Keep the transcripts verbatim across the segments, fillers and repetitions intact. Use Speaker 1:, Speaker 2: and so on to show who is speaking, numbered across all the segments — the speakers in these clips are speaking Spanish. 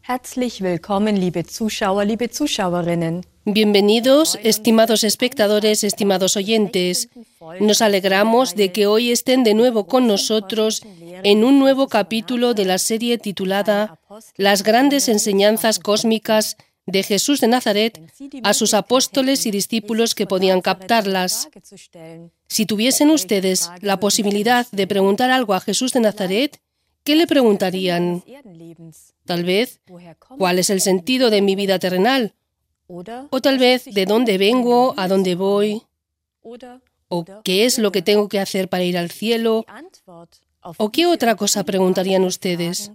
Speaker 1: Herzlich willkommen, liebe Zuschauer, liebe Zuschauerinnen.
Speaker 2: Bienvenidos, estimados espectadores, estimados oyentes. Nos alegramos de que hoy estén de nuevo con nosotros en un nuevo capítulo de la serie titulada Las grandes enseñanzas cósmicas de Jesús de Nazaret a sus apóstoles y discípulos que podían captarlas. Si tuviesen ustedes la posibilidad de preguntar algo a Jesús de Nazaret, ¿qué le preguntarían? Tal vez, ¿cuál es el sentido de mi vida terrenal? O tal vez, ¿de dónde vengo? ¿A dónde voy? ¿O qué es lo que tengo que hacer para ir al cielo? ¿O qué otra cosa preguntarían ustedes?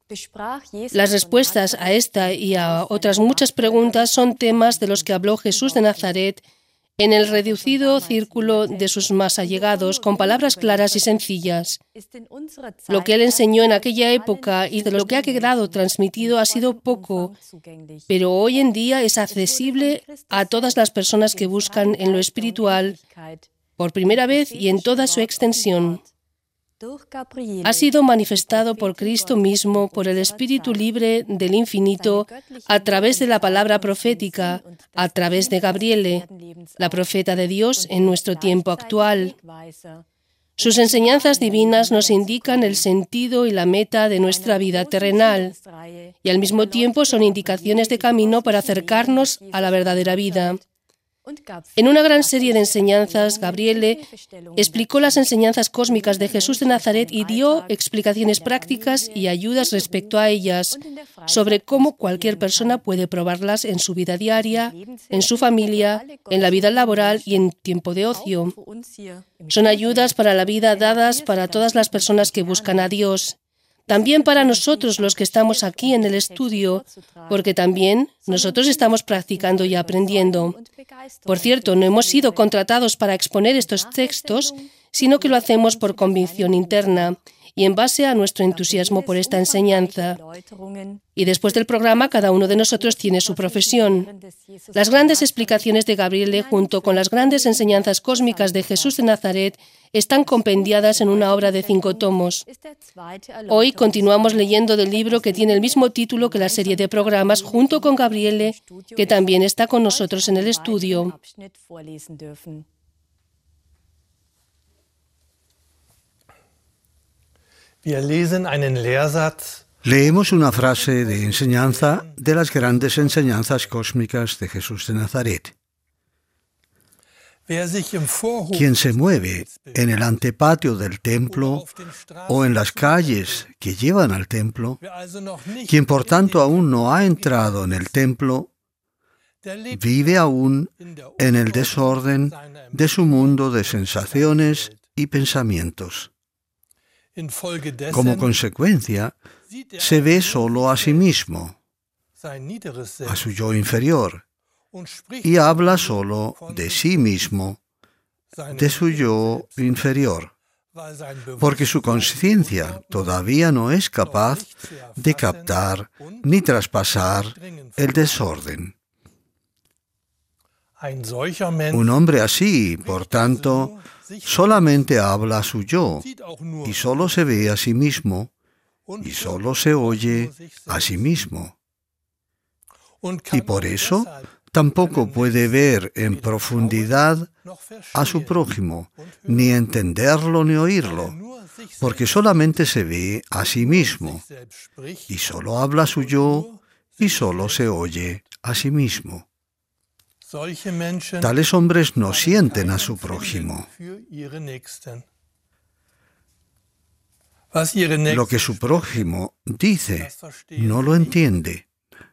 Speaker 2: Las respuestas a esta y a otras muchas preguntas son temas de los que habló Jesús de Nazaret en el reducido círculo de sus más allegados, con palabras claras y sencillas. Lo que él enseñó en aquella época y de lo que ha quedado transmitido ha sido poco, pero hoy en día es accesible a todas las personas que buscan en lo espiritual por primera vez y en toda su extensión. Ha sido manifestado por Cristo mismo, por el Espíritu libre del infinito, a través de la palabra profética, a través de Gabriele, la profeta de Dios en nuestro tiempo actual. Sus enseñanzas divinas nos indican el sentido y la meta de nuestra vida terrenal, y al mismo tiempo son indicaciones de camino para acercarnos a la verdadera vida. En una gran serie de enseñanzas, Gabriele explicó las enseñanzas cósmicas de Jesús de Nazaret y dio explicaciones prácticas y ayudas respecto a ellas, sobre cómo cualquier persona puede probarlas en su vida diaria, en su familia, en la vida laboral y en tiempo de ocio. Son ayudas para la vida dadas para todas las personas que buscan a Dios. También para nosotros los que estamos aquí en el estudio, porque también nosotros estamos practicando y aprendiendo. Por cierto, no hemos sido contratados para exponer estos textos, sino que lo hacemos por convicción interna y en base a nuestro entusiasmo por esta enseñanza. Y después del programa, cada uno de nosotros tiene su profesión. Las grandes explicaciones de Gabriele, junto con las grandes enseñanzas cósmicas de Jesús de Nazaret, están compendiadas en una obra de cinco tomos. Hoy continuamos leyendo del libro que tiene el mismo título que la serie de programas, junto con Gabriele, que también está con nosotros en el estudio.
Speaker 3: Leemos una frase de enseñanza de las grandes enseñanzas cósmicas de Jesús de Nazaret. Quien se mueve en el antepatio del templo o en las calles que llevan al templo, quien por tanto aún no ha entrado en el templo, vive aún en el desorden de su mundo de sensaciones y pensamientos. Como consecuencia, se ve solo a sí mismo, a su yo inferior, y habla solo de sí mismo, de su yo inferior, porque su conciencia todavía no es capaz de captar ni traspasar el desorden. Un hombre así, por tanto, solamente habla a su yo y solo se ve a sí mismo y solo se oye a sí mismo. Y por eso tampoco puede ver en profundidad a su prójimo, ni entenderlo ni oírlo, porque solamente se ve a sí mismo y solo habla a su yo y solo se oye a sí mismo. Tales hombres no sienten a su prójimo. Lo que su prójimo dice, no lo entiende,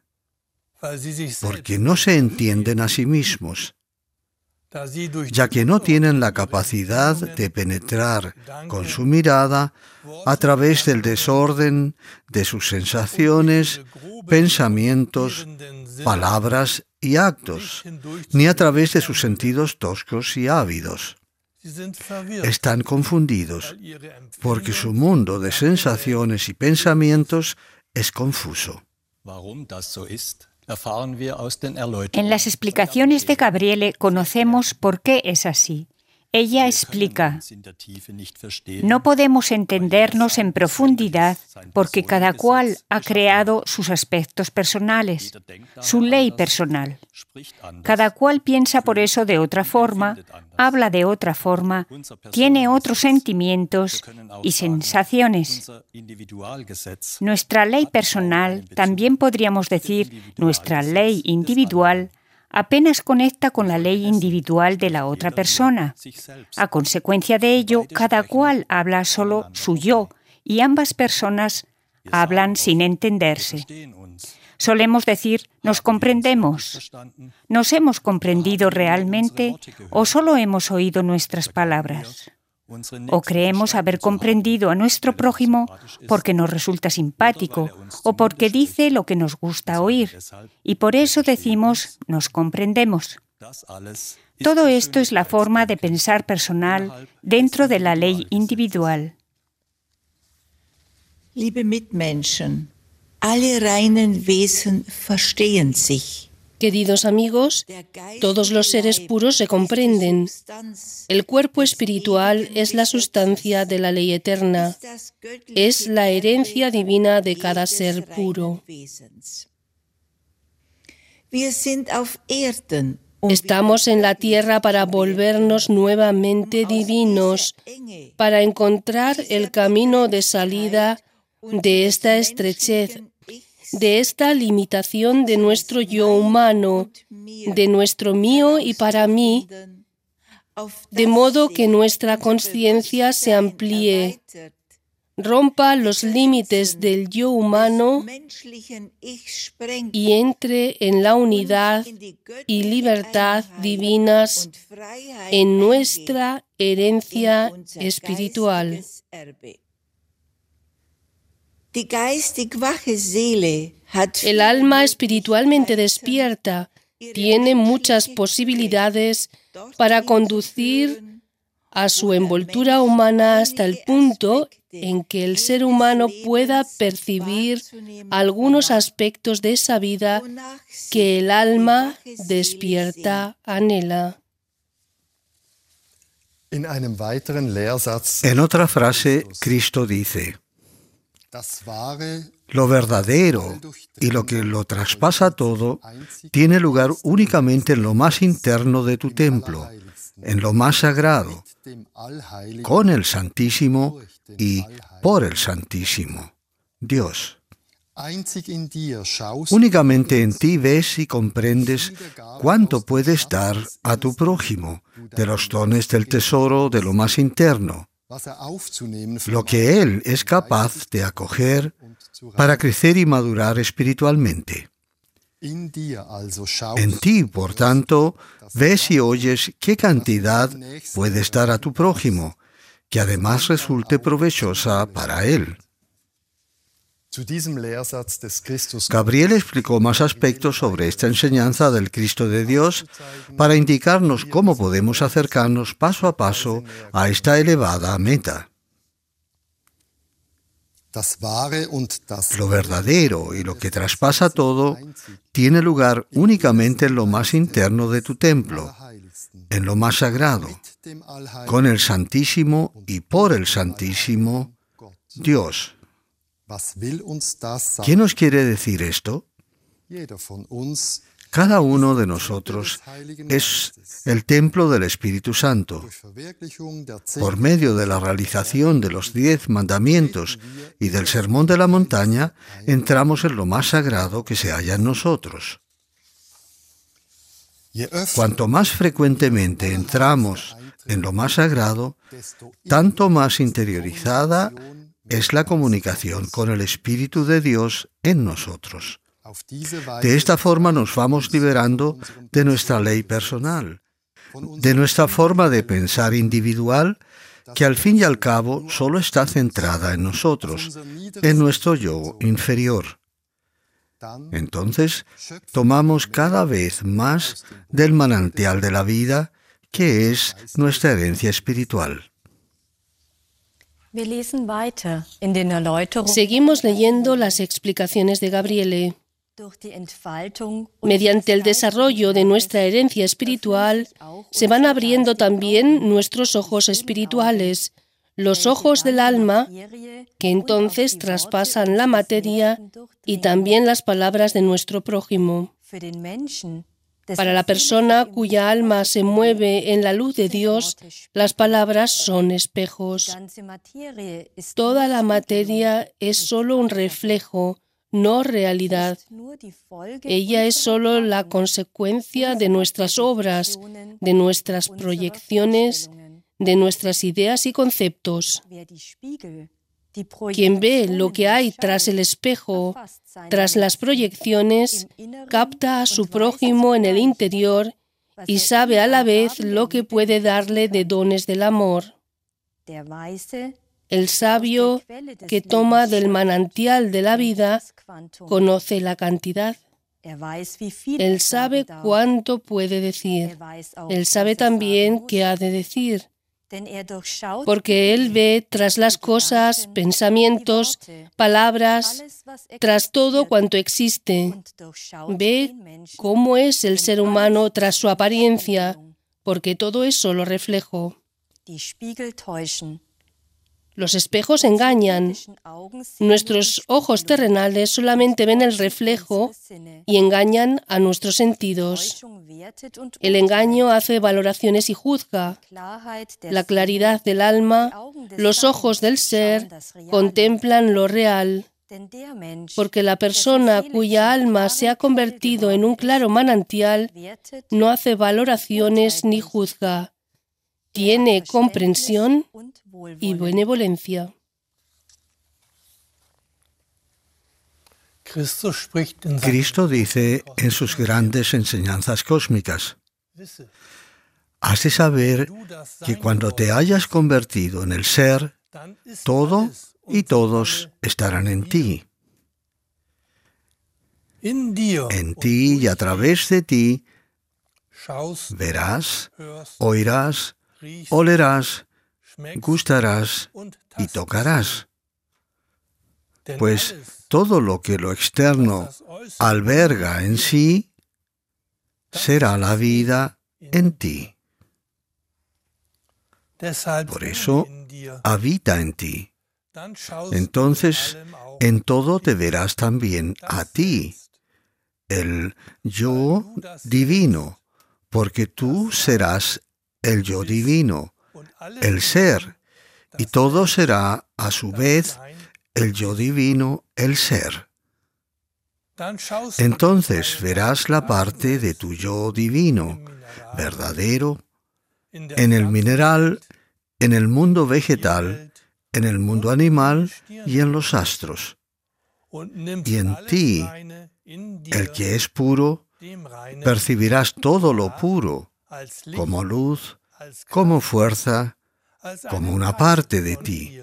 Speaker 3: porque no se entienden a sí mismos, ya que no tienen la capacidad de penetrar con su mirada a través del desorden de sus sensaciones, pensamientos, palabras y actos, ni a través de sus sentidos toscos y ávidos. Están confundidos, porque su mundo de sensaciones y pensamientos es confuso.
Speaker 4: En las explicaciones de Gabriele conocemos por qué es así. Ella explica: no podemos entendernos en profundidad porque cada cual ha creado sus aspectos personales, su ley personal. Cada cual piensa por eso de otra forma, habla de otra forma, tiene otros sentimientos y sensaciones. Nuestra ley personal, también podríamos decir nuestra ley individual, apenas conecta con la ley individual de la otra persona. A consecuencia de ello, cada cual habla solo su yo y ambas personas hablan sin entenderse. Solemos decir, nos comprendemos. ¿Nos hemos comprendido realmente o solo hemos oído nuestras palabras? O creemos haber comprendido a nuestro prójimo porque nos resulta simpático o porque dice lo que nos gusta oír, y por eso decimos nos comprendemos. Todo esto es la forma de pensar personal dentro de la ley individual.
Speaker 5: Liebe Mitmenschen, alle reinen Wesen verstehen sich.
Speaker 2: Queridos amigos, todos los seres puros se comprenden. El cuerpo espiritual es la sustancia de la ley eterna. Es la herencia divina de cada ser puro. Estamos en la tierra para volvernos nuevamente divinos, para encontrar el camino de salida de esta estrechez, de esta limitación de nuestro yo humano, de nuestro mío y para mí, de modo que nuestra conciencia se amplíe, rompa los límites del yo humano y entre en la unidad y libertad divinas en nuestra herencia espiritual. El alma espiritualmente despierta tiene muchas posibilidades para conducir a su envoltura humana hasta el punto en que el ser humano pueda percibir algunos aspectos de esa vida que el alma despierta anhela.
Speaker 3: En otra frase, Cristo dice: lo verdadero y lo que lo traspasa todo tiene lugar únicamente en lo más interno de tu templo, en lo más sagrado, con el Santísimo y por el Santísimo, Dios. Únicamente en ti ves y comprendes cuánto puedes dar a tu prójimo de los dones del tesoro de lo más interno, lo que Él es capaz de acoger para crecer y madurar espiritualmente. En ti, por tanto, ves y oyes qué cantidad puedes dar a tu prójimo, que además resulte provechosa para él. Gabriel explicó más aspectos sobre esta enseñanza del Cristo de Dios para indicarnos cómo podemos acercarnos paso a paso a esta elevada meta. Lo verdadero y lo que traspasa todo tiene lugar únicamente en lo más interno de tu templo, en lo más sagrado, con el Santísimo y por el Santísimo, Dios. ¿Qué nos quiere decir esto? Cada uno de nosotros es el templo del Espíritu Santo. Por medio de la realización de los diez mandamientos y del Sermón de la Montaña, entramos en lo más sagrado que se halla en nosotros. Cuanto más frecuentemente entramos en lo más sagrado, tanto más interiorizada es la comunicación con el Espíritu de Dios en nosotros. De esta forma nos vamos liberando de nuestra ley personal, de nuestra forma de pensar individual, que al fin y al cabo solo está centrada en nosotros, en nuestro yo inferior. Entonces, tomamos cada vez más del manantial de la vida, que es nuestra herencia espiritual.
Speaker 2: Seguimos leyendo las explicaciones de Gabriele. Mediante el desarrollo de nuestra herencia espiritual, se van abriendo también nuestros ojos espirituales, los ojos del alma, que entonces traspasan la materia y también las palabras de nuestro prójimo. Para la persona cuya alma se mueve en la luz de Dios, las palabras son espejos. Toda la materia es solo un reflejo, no realidad. Ella es solo la consecuencia de nuestras obras, de nuestras proyecciones, de nuestras ideas y conceptos. Quien ve lo que hay tras el espejo, tras las proyecciones, capta a su prójimo en el interior y sabe a la vez lo que puede darle de dones del amor. El sabio que toma del manantial de la vida conoce la cantidad. Él sabe cuánto puede decir. Él sabe también qué ha de decir. Porque Él ve tras las cosas, pensamientos, palabras, tras todo cuanto existe. Ve cómo es el ser humano tras su apariencia, porque todo es solo reflejo. Los espejos engañan. Nuestros ojos terrenales solamente ven el reflejo y engañan a nuestros sentidos. El engaño hace valoraciones y juzga. La claridad del alma, los ojos del ser, contemplan lo real. Porque la persona cuya alma se ha convertido en un claro manantial no hace valoraciones ni juzga. Tiene comprensión y benevolencia.
Speaker 3: Cristo dice en sus grandes enseñanzas cósmicas: has de saber que cuando te hayas convertido en el ser, todo y todos estarán en ti. En ti y a través de ti verás, oirás, olerás, gustarás y tocarás. Pues todo lo que lo externo alberga en sí será la vida en ti. Por eso habita en ti. Entonces, en todo te verás también a ti, el yo divino, porque tú serás el yo divino, el ser, y todo será a su vez el yo divino, el ser. Entonces verás la parte de tu yo divino, verdadero, en el mineral, en el mundo vegetal, en el mundo animal y en los astros. Y en ti, el que es puro, percibirás todo lo puro, como luz, como fuerza, como una parte de ti.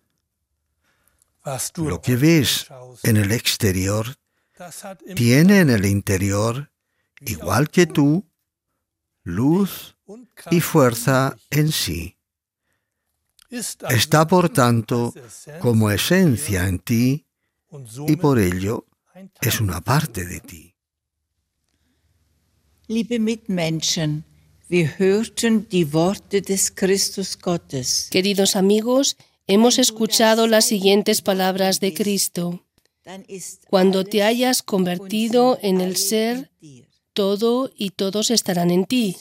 Speaker 3: Lo que ves en el exterior tiene en el interior, igual que tú, luz y fuerza en sí. Está, por tanto, como esencia en ti y por ello es una parte de ti.
Speaker 5: Liebe Mitmenschen, wir hörten die Worte des Christus Gottes.
Speaker 2: Queridos amigos, hemos escuchado las siguientes palabras de Cristo. Cuando te hayas convertido en el ser, todo y todos estarán en ti.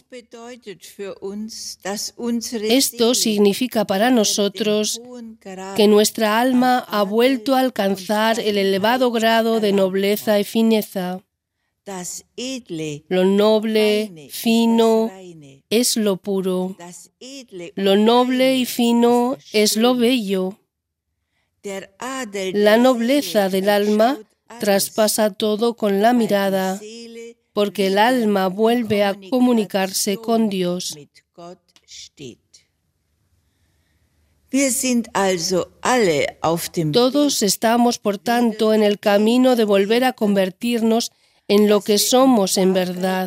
Speaker 2: Esto significa para nosotros que nuestra alma ha vuelto a alcanzar el elevado grado de nobleza y fineza. Lo noble, fino, es lo puro. Lo noble y fino es lo bello. La nobleza del alma traspasa todo con la mirada, porque el alma vuelve a comunicarse con Dios. Todos estamos, por tanto, en el camino de volver a convertirnos en lo que somos en verdad.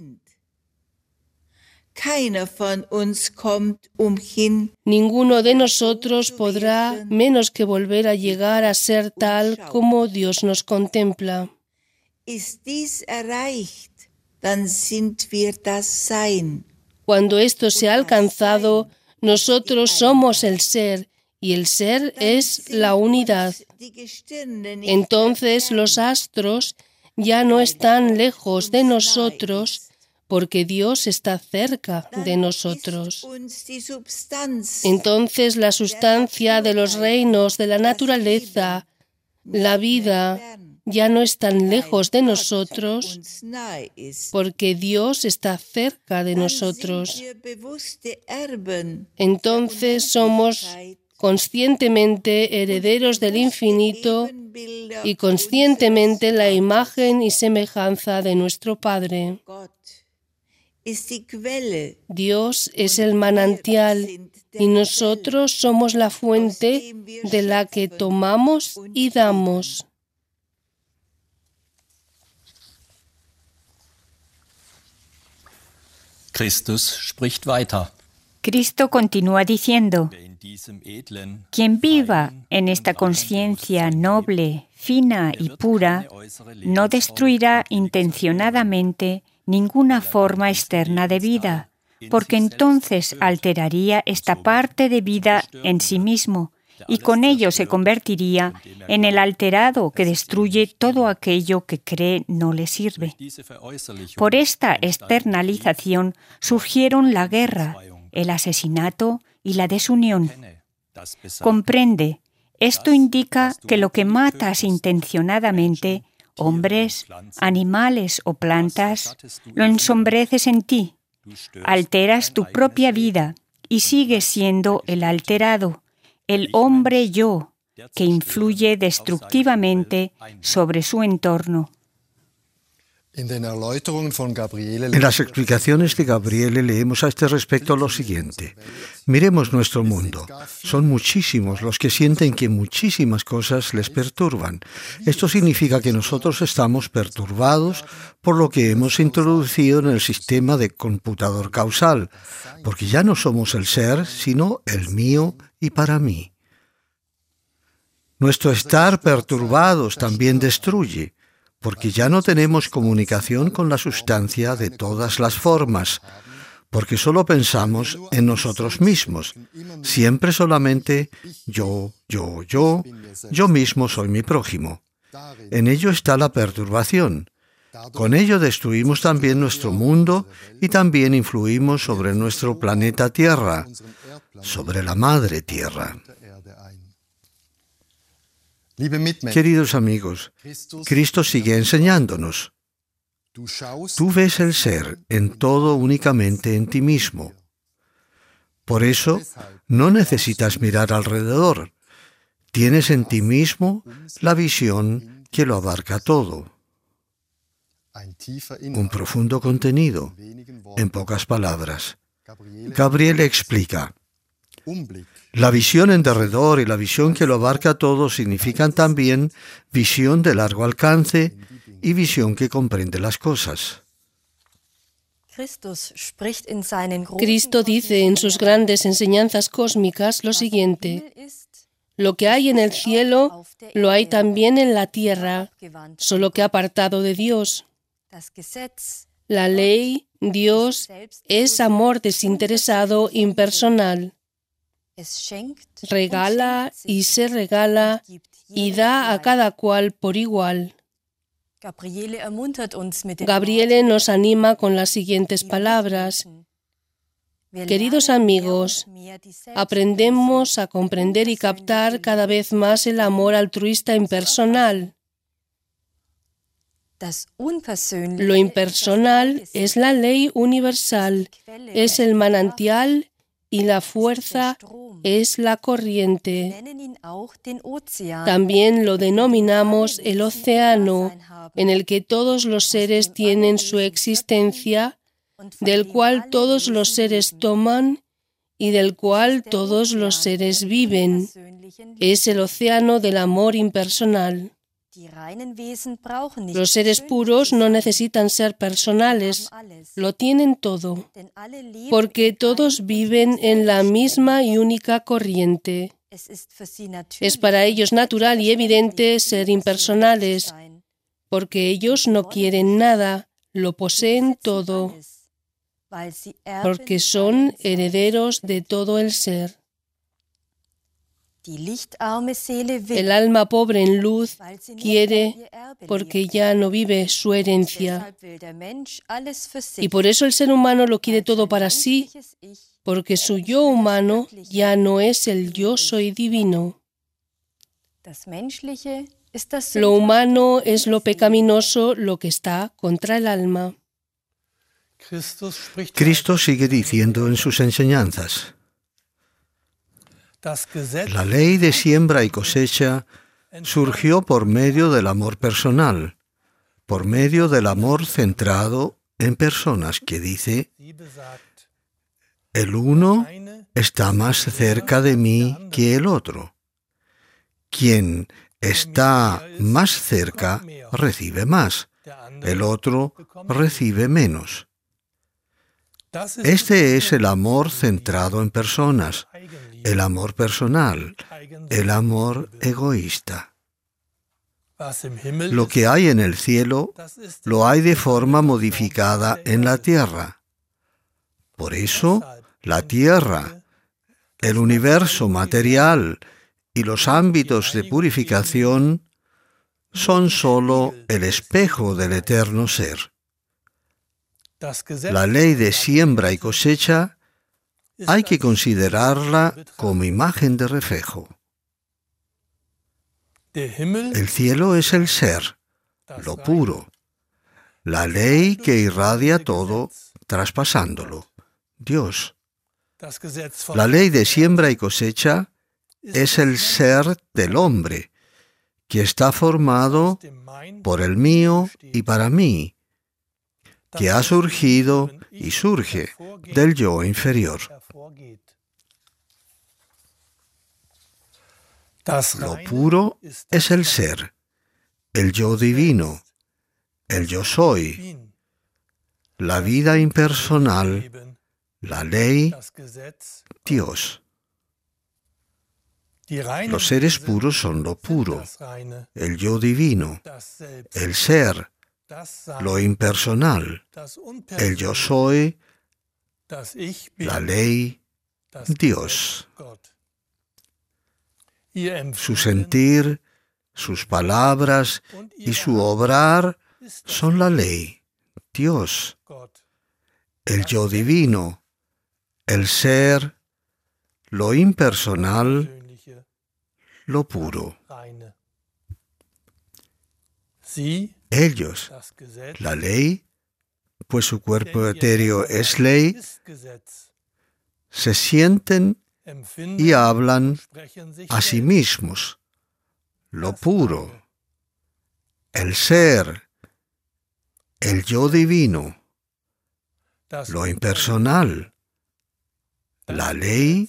Speaker 2: Ninguno de nosotros podrá menos que volver a llegar a ser tal como Dios nos contempla. Cuando esto se ha alcanzado, nosotros somos el ser y el ser es la unidad. Entonces los astros ya no están lejos de nosotros porque Dios está cerca de nosotros. Entonces la sustancia de los reinos de la naturaleza, la vida, ya no están lejos de nosotros porque Dios está cerca de nosotros. Entonces somos conscientemente herederos del infinito y conscientemente la imagen y semejanza de nuestro Padre. Dios es el manantial y nosotros somos la fuente de la que tomamos y damos.
Speaker 6: Christus spricht weiter.
Speaker 4: Cristo continúa diciendo: quien viva en esta conciencia noble, fina y pura, no destruirá intencionadamente ninguna forma externa de vida, porque entonces alteraría esta parte de vida en sí mismo, y con ello se convertiría en el alterado que destruye todo aquello que cree no le sirve. Por esta externalización surgieron la guerra, el asesinato y la desunión. Comprende, esto indica que lo que matas intencionadamente, hombres, animales o plantas, lo ensombreces en ti, alteras tu propia vida y sigues siendo el alterado, el hombre yo, que influye destructivamente sobre su entorno.
Speaker 3: En las explicaciones de Gabriele leemos a este respecto lo siguiente. Miremos nuestro mundo. Son muchísimos los que sienten que muchísimas cosas les perturban. Esto significa que nosotros estamos perturbados por lo que hemos introducido en el sistema de computador causal, porque ya no somos el ser, sino el mío y para mí. Nuestro estar perturbados también destruye, porque ya no tenemos comunicación con la sustancia de todas las formas, porque solo pensamos en nosotros mismos, siempre solamente yo, yo, yo, yo mismo soy mi prójimo. En ello está la perturbación. Con ello destruimos también nuestro mundo y también influimos sobre nuestro planeta Tierra, sobre la Madre Tierra. Queridos amigos, Cristo sigue enseñándonos. Tú ves el ser en todo únicamente en ti mismo. Por eso, no necesitas mirar alrededor. Tienes en ti mismo la visión que lo abarca todo. Un profundo contenido, en pocas palabras. Gabriele explica: la visión en derredor y la visión que lo abarca todo significan también visión de largo alcance y visión que comprende las cosas.
Speaker 2: Cristo dice en sus grandes enseñanzas cósmicas lo siguiente: lo que hay en el cielo lo hay también en la tierra, solo que apartado de Dios. La ley, Dios, es amor desinteresado, impersonal. Regala y se regala y da a cada cual por igual. Gabriele nos anima con las siguientes palabras: queridos amigos, aprendemos a comprender y captar cada vez más el amor altruista impersonal. Lo impersonal es la ley universal, es el manantial y la fuerza es la corriente. También lo denominamos el océano, en el que todos los seres tienen su existencia, del cual todos los seres toman y del cual todos los seres viven. Es el océano del amor impersonal. Los seres puros no necesitan ser personales, lo tienen todo, porque todos viven en la misma y única corriente. Es para ellos natural y evidente ser impersonales, porque ellos no quieren nada, lo poseen todo, porque son herederos de todo el ser. El alma pobre en luz quiere porque ya no vive su herencia. Y por eso el ser humano lo quiere todo para sí, porque su yo humano ya no es el yo soy divino. Lo humano es lo pecaminoso, lo que está contra el alma.
Speaker 3: Cristo sigue diciendo en sus enseñanzas: la ley de siembra y cosecha surgió por medio del amor personal, por medio del amor centrado en personas, que dice: el uno está más cerca de mí que el otro. Quien está más cerca recibe más, el otro recibe menos. Este es el amor centrado en personas, el amor personal, el amor egoísta. Lo que hay en el cielo lo hay de forma modificada en la tierra. Por eso, la tierra, el universo material y los ámbitos de purificación son sólo el espejo del eterno ser. La ley de siembra y cosecha hay que considerarla como imagen de reflejo. El cielo es el ser, lo puro, la ley que irradia todo traspasándolo, Dios. La ley de siembra y cosecha es el ser del hombre, que está formado por el mío y para mí, que ha surgido y surge del yo inferior. Lo puro es el ser, el yo divino, el yo soy, la vida impersonal, la ley, Dios. Los seres puros son lo puro, el yo divino, el ser, lo impersonal, el yo soy, la ley, Dios. Su sentir, sus palabras y su obrar son la ley, Dios, el yo divino, el ser, lo impersonal, lo puro. Ellos, la ley, pues su cuerpo etéreo es ley, se sienten y hablan a sí mismos, lo puro, el ser, el yo divino, lo impersonal, la ley,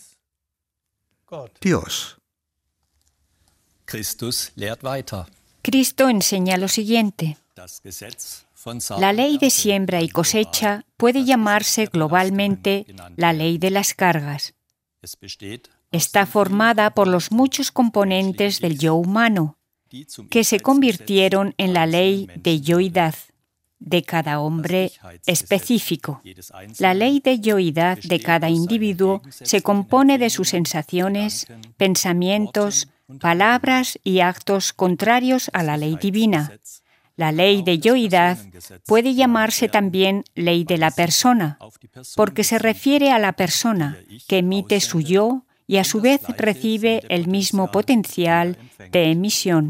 Speaker 3: Dios.
Speaker 6: Christus lehrt weiter.
Speaker 4: Cristo enseña lo siguiente: la ley de siembra y cosecha puede llamarse globalmente la ley de las cargas. Está formada por los muchos componentes del yo humano, que se convirtieron en la ley de yoidad de cada hombre específico. La ley de yoidad de cada individuo se compone de sus sensaciones, pensamientos, palabras y actos contrarios a la ley divina. La ley de yoidad puede llamarse también ley de la persona, porque se refiere a la persona que emite su yo y a su vez recibe el mismo potencial de emisión.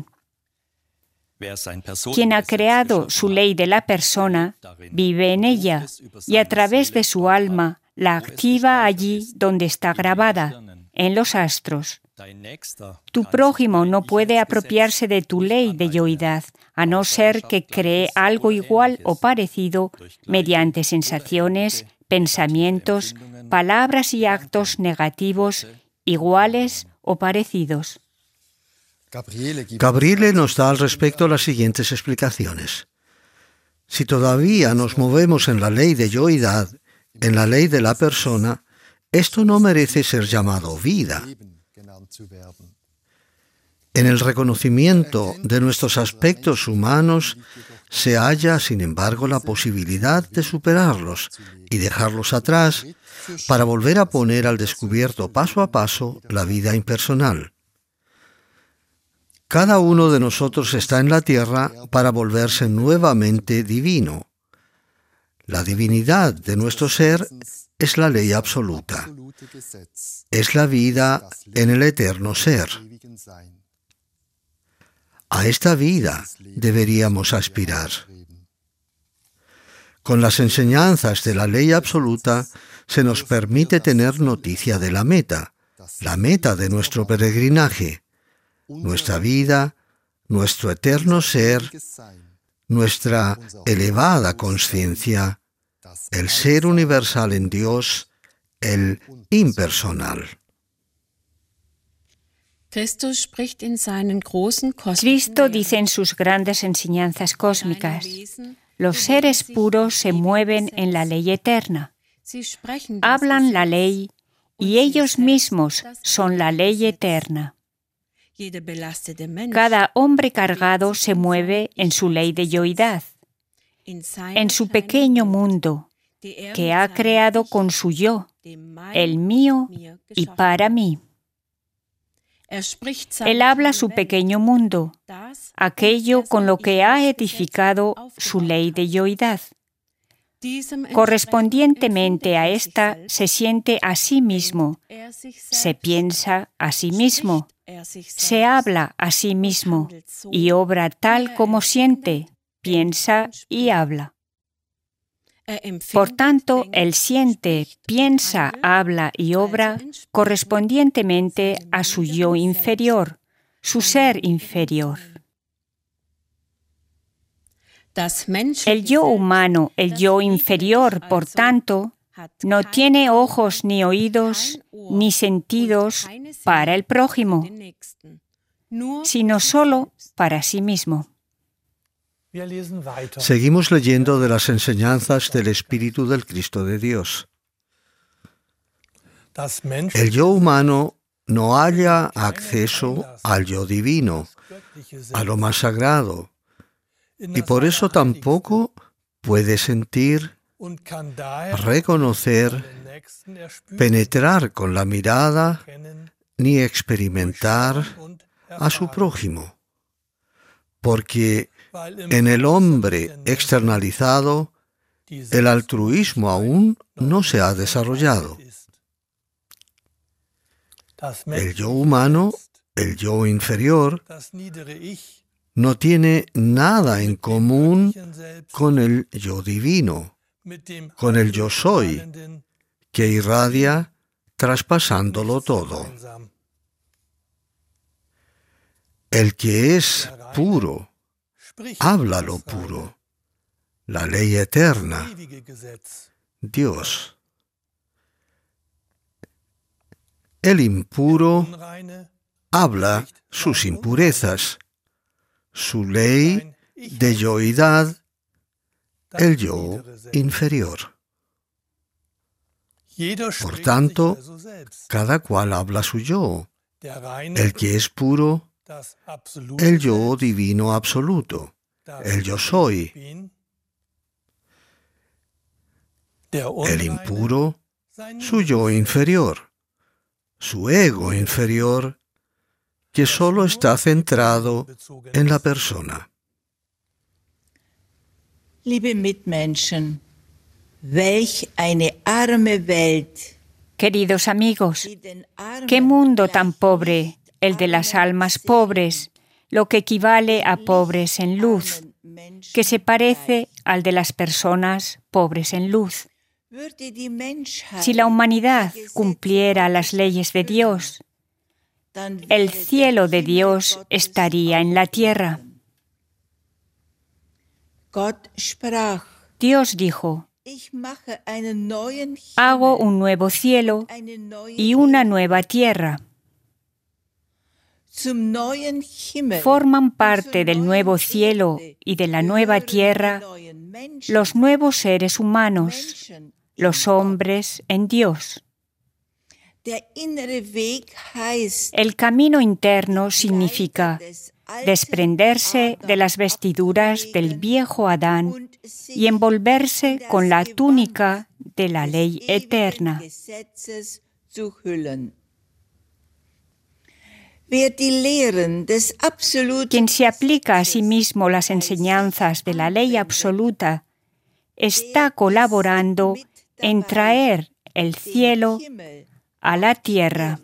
Speaker 4: Quien ha creado su ley de la persona vive en ella y a través de su alma la activa allí donde está grabada, en los astros. Tu prójimo no puede apropiarse de tu ley de yoidad, a no ser que cree algo igual o parecido mediante sensaciones, pensamientos, palabras y actos negativos iguales o parecidos.
Speaker 3: Gabriele nos da al respecto las siguientes explicaciones. Si todavía nos movemos en la ley de yoidad, en la ley de la persona, esto no merece ser llamado vida. En el reconocimiento de nuestros aspectos humanos se halla, sin embargo, la posibilidad de superarlos y dejarlos atrás para volver a poner al descubierto paso a paso la vida impersonal. Cada uno de nosotros está en la tierra para volverse nuevamente divino. La divinidad de nuestro ser es la ley absoluta. Es la vida en el eterno ser. A esta vida deberíamos aspirar. Con las enseñanzas de la ley absoluta se nos permite tener noticia de la meta, la meta de nuestro peregrinaje, nuestra vida, nuestro eterno ser, nuestra elevada conciencia, el ser universal en Dios, el impersonal.
Speaker 7: Cristo
Speaker 4: dice en sus grandes enseñanzas cósmicas: los seres puros se mueven en la ley eterna, hablan la ley y ellos mismos son la ley eterna. Cada hombre cargado se mueve en su ley de yoidad, en su pequeño mundo que ha creado con su yo, el mío y para mí. Él habla su pequeño mundo, aquello con lo que ha edificado su ley de yoidad. Correspondientemente a esta, se siente a sí mismo, se piensa a sí mismo, se habla a sí mismo y obra tal como siente, piensa y habla. Por tanto, él siente, piensa, habla y obra correspondientemente a su yo inferior, su ser inferior. El yo humano, el yo inferior, por tanto, no tiene ojos ni oídos ni sentidos para el prójimo, sino solo para sí mismo.
Speaker 3: Seguimos leyendo de las enseñanzas del Espíritu del Cristo de Dios. El yo humano no halla acceso al yo divino, a lo más sagrado, y por eso tampoco puede sentir, reconocer, penetrar con la mirada, ni experimentar a su prójimo, porque en el hombre externalizado, el altruismo aún no se ha desarrollado. El yo humano, el yo inferior, no tiene nada en común con el yo divino, con el yo soy, que irradia traspasándolo todo. El que es puro, habla lo puro, la ley eterna, Dios. El impuro habla sus impurezas, su ley de yoidad, el yo inferior. Por tanto, cada cual habla su yo. El que es puro, el yo divino absoluto, el yo soy. El impuro, su yo inferior, su ego inferior, que solo está centrado en la persona.
Speaker 5: Liebe Mitmenschen, welch eine arme Welt.
Speaker 4: Queridos amigos, qué mundo tan pobre, el de las almas pobres, lo que equivale a pobres en luz, que se parece al de las personas pobres en luz. Si la humanidad cumpliera las leyes de Dios, el cielo de Dios estaría en la tierra. Dios dijo: hago un nuevo cielo y una nueva tierra. Forman parte del nuevo cielo y de la nueva tierra los nuevos seres humanos, los hombres en Dios. El camino interno significa desprenderse de las vestiduras del viejo Adán y envolverse con la túnica de la ley eterna. Quien se aplica a sí mismo las enseñanzas de la ley absoluta está colaborando en traer el cielo a la tierra.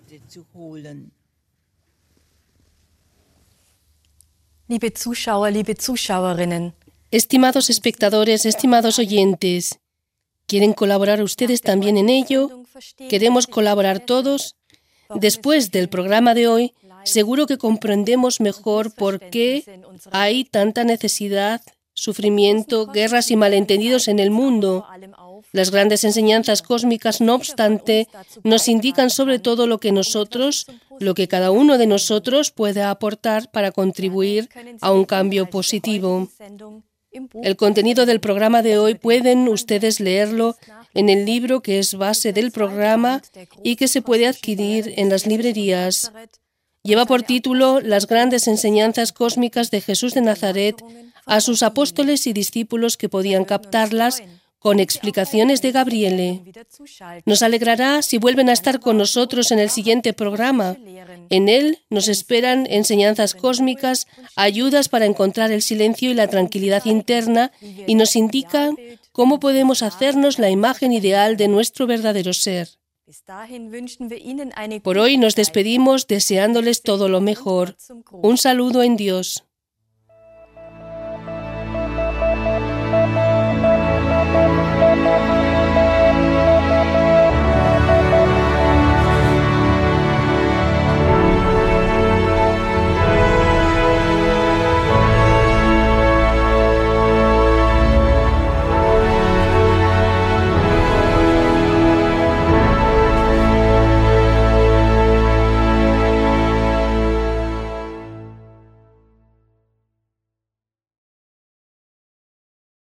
Speaker 1: Liebe Zuschauer, liebe Zuschauerinnen,
Speaker 2: estimados espectadores, estimados oyentes, ¿quieren colaborar ustedes también en ello? ¿Queremos colaborar todos? Después del programa de hoy, seguro que comprendemos mejor por qué hay tanta necesidad, sufrimiento, guerras y malentendidos en el mundo. Las grandes enseñanzas cósmicas, no obstante, nos indican sobre todo lo que nosotros, lo que cada uno de nosotros puede aportar para contribuir a un cambio positivo. El contenido del programa de hoy pueden ustedes leerlo en el libro que es base del programa y que se puede adquirir en las librerías. Lleva por título Las grandes enseñanzas cósmicas de Jesús de Nazaret a sus apóstoles y discípulos que podían captarlas con explicaciones de Gabriele. Nos alegrará si vuelven a estar con nosotros en el siguiente programa. En él nos esperan enseñanzas cósmicas, ayudas para encontrar el silencio y la tranquilidad interna y nos indican cómo podemos hacernos la imagen ideal de nuestro verdadero ser. Por hoy nos despedimos deseándoles todo lo mejor. Un saludo en Dios.